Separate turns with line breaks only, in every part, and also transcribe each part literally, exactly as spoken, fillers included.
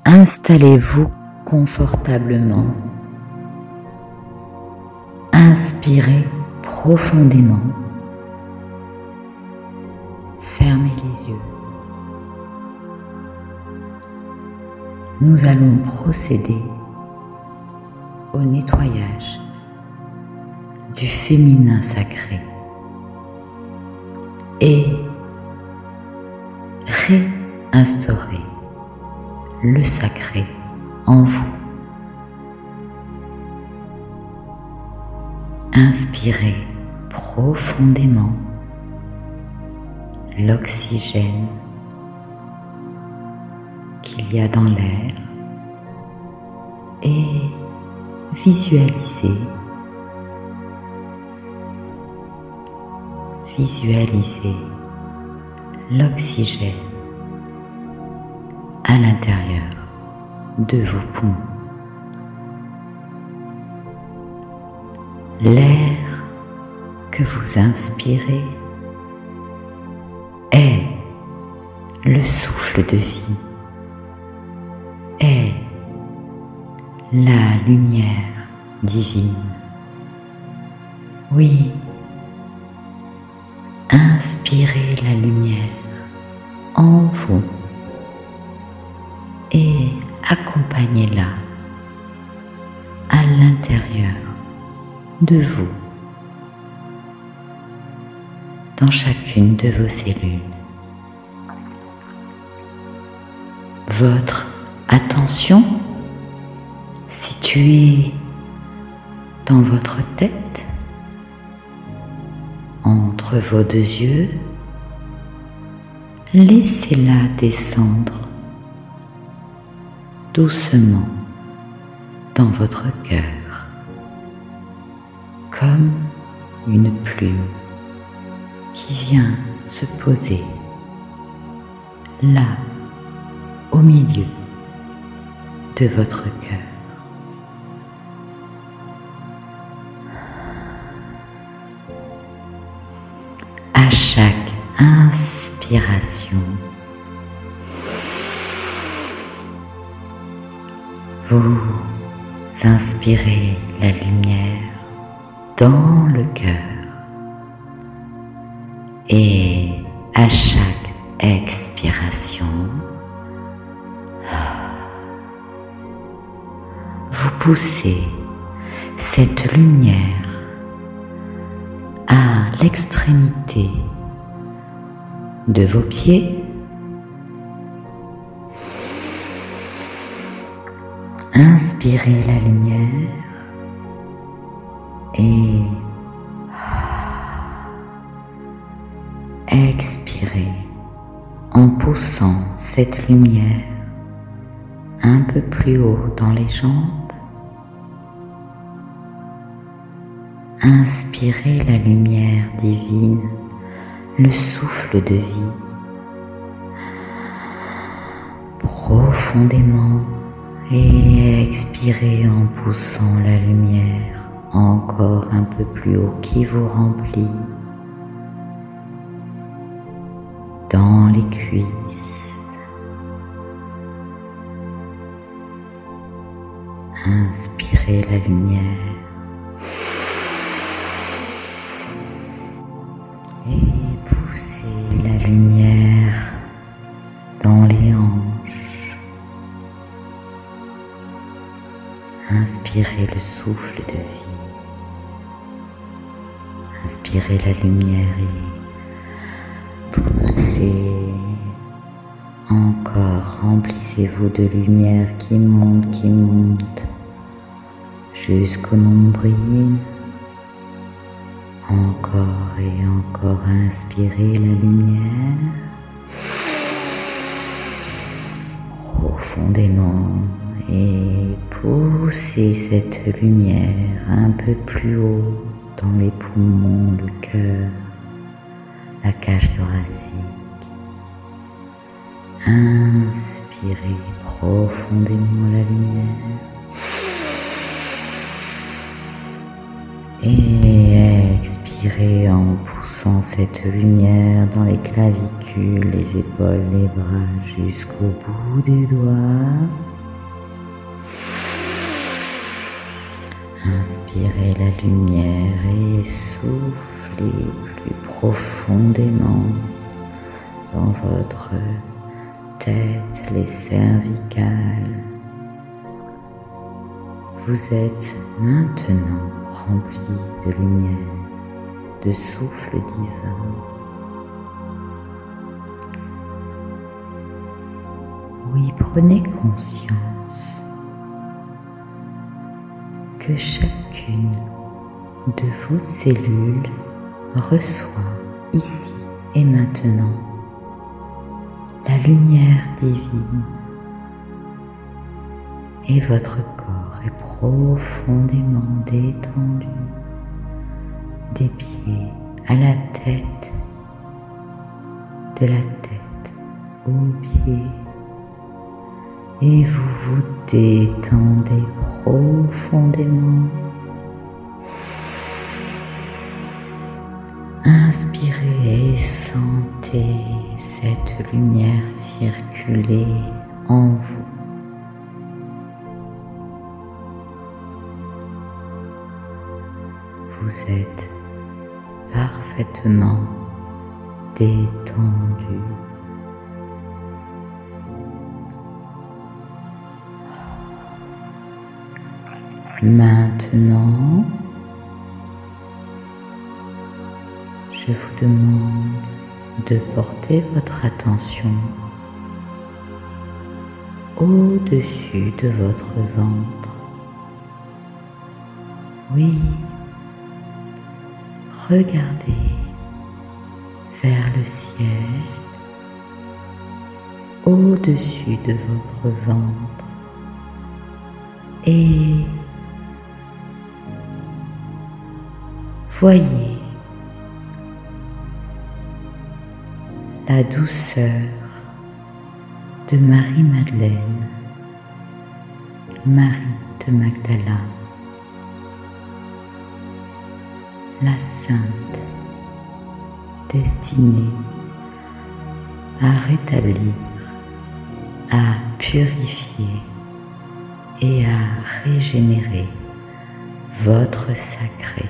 Installez-vous confortablement. Inspirez profondément. Fermez les yeux. Nous allons procéder au nettoyage du féminin sacré et réinstaurer le sacré en vous. Inspirez profondément l'oxygène qu'il y a dans l'air et visualisez, visualisez l'oxygène à l'intérieur de vos poumons. L'air que vous inspirez est le souffle de vie, est la lumière divine. Oui, inspirez la lumière en vous et accompagnez-la à l'intérieur de vous, dans chacune de vos cellules. Votre attention située dans votre tête, entre vos deux yeux, laissez-la descendre doucement dans votre cœur, comme une plume qui vient se poser là, au milieu de votre cœur. À chaque inspiration, vous inspirez la lumière dans le cœur et à chaque expiration, vous poussez cette lumière à l'extrémité de vos pieds. Inspirez la lumière et expirez en poussant cette lumière un peu plus haut dans les jambes. Inspirez la lumière divine, le souffle de vie, profondément, et expirez en poussant la lumière encore un peu plus haut qui vous remplit dans les cuisses. Inspirez la lumière et poussez la lumière dans les hanches. Inspirez le souffle de vie. Inspirez la lumière et poussez encore. Remplissez-vous de lumière qui monte, qui monte jusqu'au nombril. Encore et encore, inspirez la lumière profondément et poussez cette lumière un peu plus haut dans les poumons, le cœur, la cage thoracique. Inspirez profondément la lumière et expirez en poussant cette lumière dans les clavicules, les épaules, les bras jusqu'au bout des doigts. Inspirez la lumière et soufflez plus profondément dans votre tête, les cervicales. Vous êtes maintenant rempli de lumière, de souffle divin. Oui, prenez conscience que chacune de vos cellules reçoit ici et maintenant la lumière divine et votre corps est profondément détendu des pieds à la tête, de la tête aux pieds. Et vous vous détendez profondément. Inspirez et sentez cette lumière circuler en vous. Vous êtes parfaitement détendu. Maintenant, je vous demande de porter votre attention au-dessus de votre ventre. Oui, regardez vers le ciel au-dessus de votre ventre et voyez la douceur de Marie-Madeleine, Marie de Magdala, la Sainte destinée à rétablir, à purifier et à régénérer votre sacré.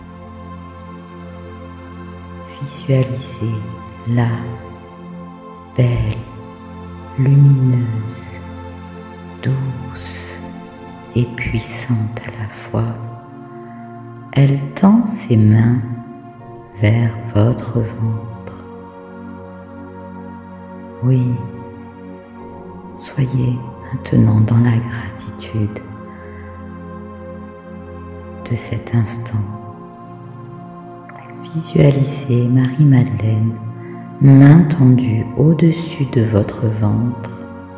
Visualisez la belle, lumineuse, douce et puissante à la fois. Elle tend ses mains vers votre ventre. Oui, soyez maintenant dans la gratitude de cet instant. Visualisez Marie-Madeleine, main tendue au-dessus de votre ventre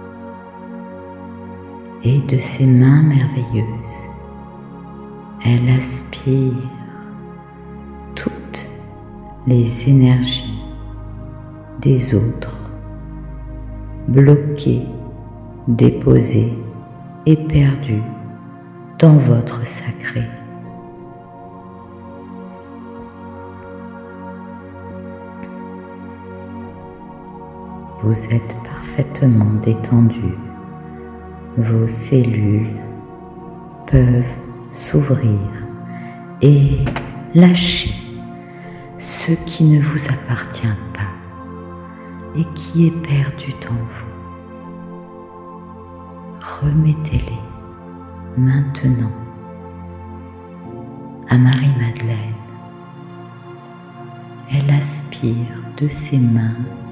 et de ses mains merveilleuses. Elle aspire toutes les énergies des autres, bloquées, déposées et perdues dans votre sacré. Vous êtes parfaitement détendu. Vos cellules peuvent s'ouvrir et lâcher ce qui ne vous appartient pas et qui est perdu en vous. Remettez-les maintenant à Marie-Madeleine. Elle aspire de ses mains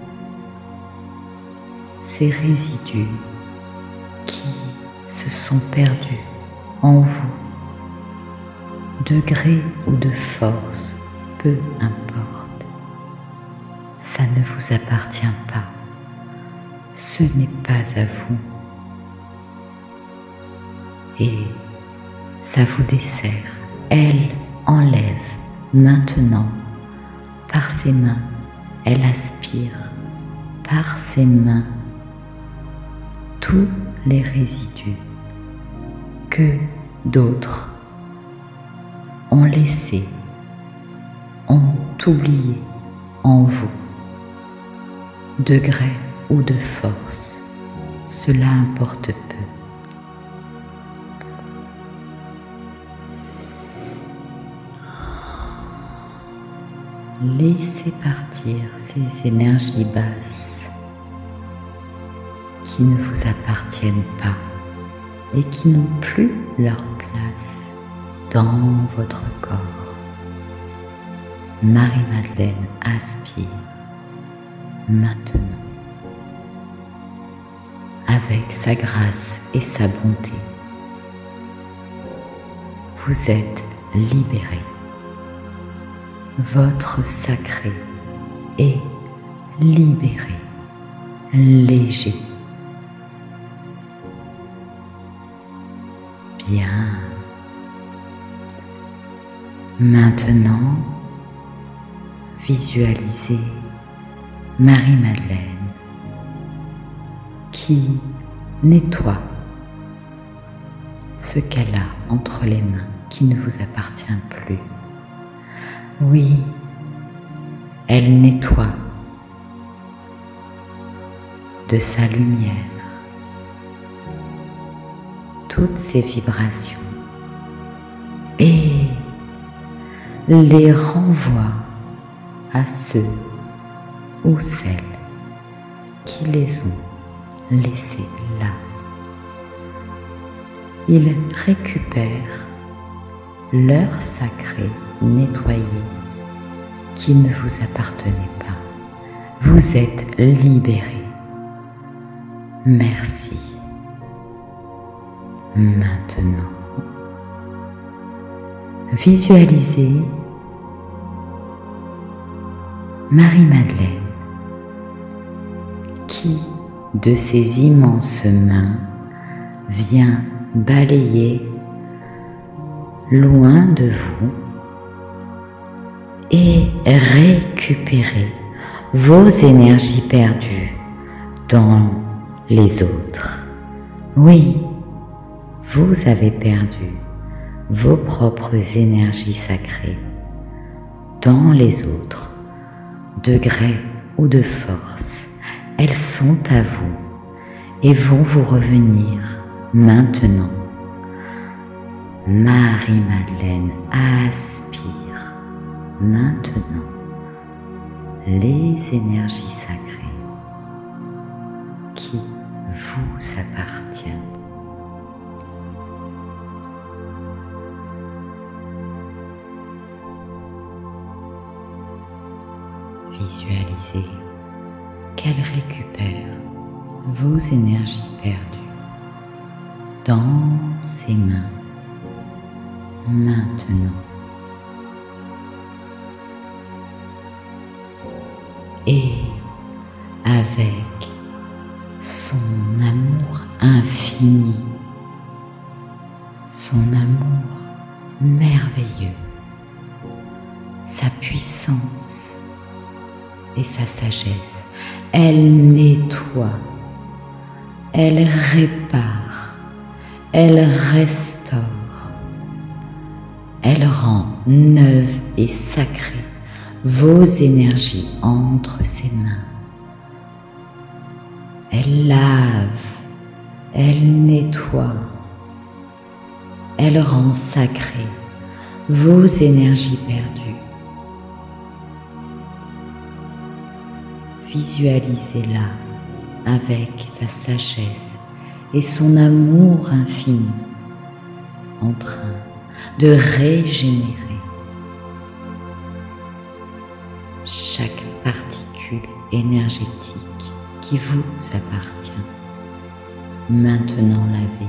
ces résidus qui se sont perdus en vous, de gré ou de force, peu importe. Ça ne vous appartient pas, ce n'est pas à vous. Et ça vous dessert. Elle enlève maintenant par ses mains, elle aspire par ses mains tous les résidus que d'autres ont laissés, ont oublié en vous, de gré ou de force, cela importe peu. laissez partir ces énergies basses qui ne vous appartiennent pas et qui n'ont plus leur place dans votre corps. Marie-Madeleine aspire maintenant avec sa grâce et sa bonté. Vous êtes libéré. Votre sacré est libéré, léger. Bien. Maintenant, visualisez Marie-Madeleine qui nettoie ce qu'elle a entre les mains qui ne vous appartient plus. Oui, elle nettoie de sa lumière toutes ces vibrations et les renvoie à ceux ou celles qui les ont laissés là. Ils récupèrent leur sacré nettoyé qui ne vous appartenait pas. Vous êtes libérés. Merci. Maintenant, visualisez Marie-Madeleine qui, de ses immenses mains, vient balayer loin de vous et récupérer vos énergies perdues dans les autres. Oui, vous avez perdu vos propres énergies sacrées dans les autres, de gré ou de force. Elles sont à vous et vont vous revenir maintenant. Marie-Madeleine aspire maintenant les énergies sacrées qui vous appartiennent. Visualisez qu'elle récupère vos énergies perdues dans ses mains maintenant. Et avec son amour infini, son amour merveilleux, sa puissance et sa sagesse, elle nettoie, elle répare, elle restaure, elle rend neuve et sacrée vos énergies entre ses mains. Elle lave, elle nettoie, elle rend sacrée vos énergies perdues. Visualisez-la avec sa sagesse et son amour infini en train de régénérer chaque particule énergétique qui vous appartient, maintenant lavée.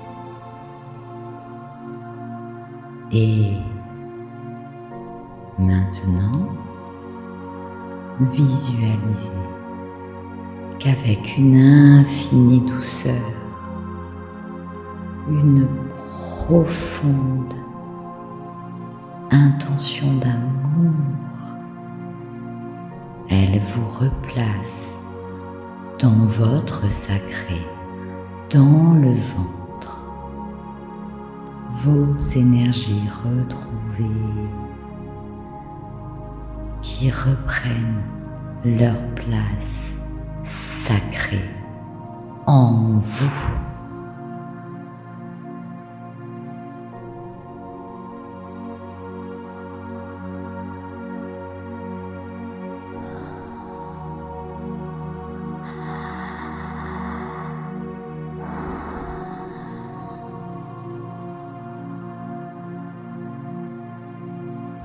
Et maintenant, visualisez qu'avec une infinie douceur, une profonde intention d'amour, elle vous replace dans votre sacré, dans le ventre, vos énergies retrouvées qui reprennent leur place sacrée en vous.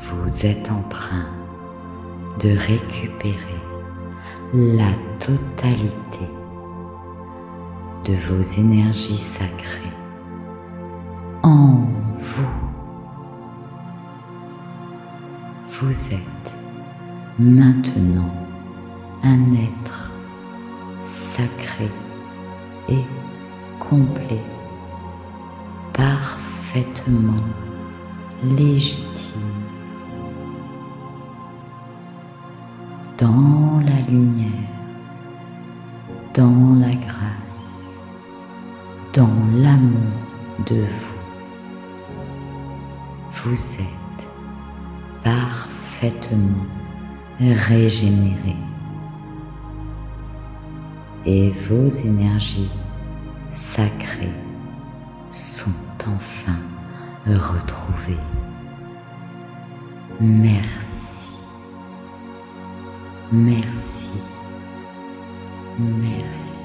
vous êtes en train de récupérer la totalité de vos énergies sacrées en vous. Vous êtes maintenant un être sacré et complet, parfaitement légitime, dans la lumière, dans la grâce, dans l'amour de vous. Vous êtes parfaitement régénéré et vos énergies sacrées sont enfin retrouvées. Merci, merci, merci.